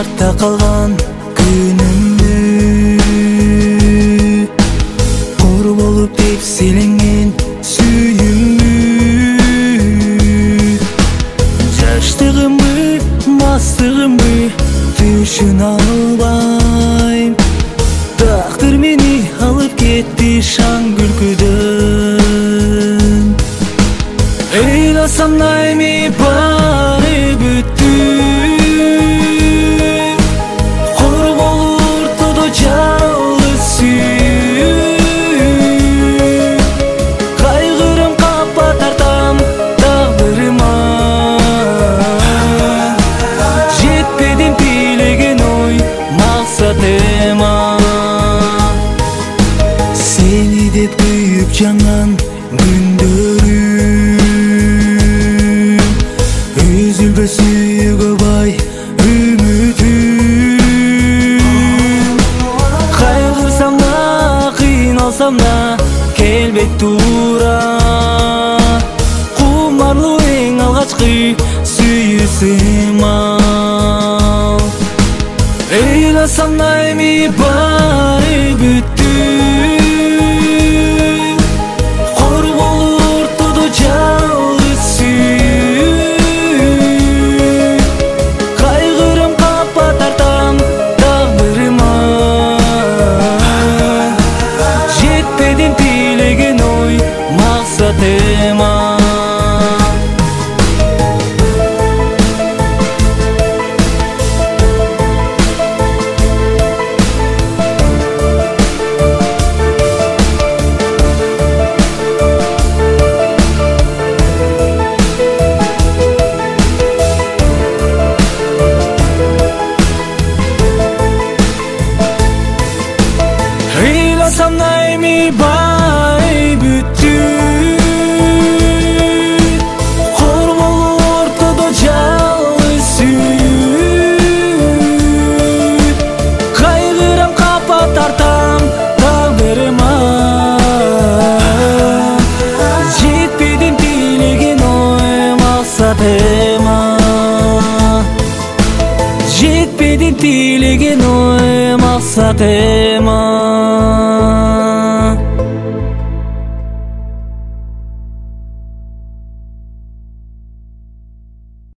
артта калган күнүмдү кор болуп тепселенген сүйүмдү жаштыгымбы мастыгымбы түшүнө албайм тактыр мени алып кетти шаң күлкүдөн ыйласам найми баары бүттү кор болуп ортодо жалгыз сүйүү кайгырым капа тартам тагдырыма жетпедим бийлеген ой максатыма сени деп күйүп жанган күндөрүм үзүлбөс сүйүүгө бай үмүтүм кайгырсам да кыйналсам да келбек туура кумарлуу эң алгачкы сүйүү сымал ыйласам найми баары бүттү Ыйласам найми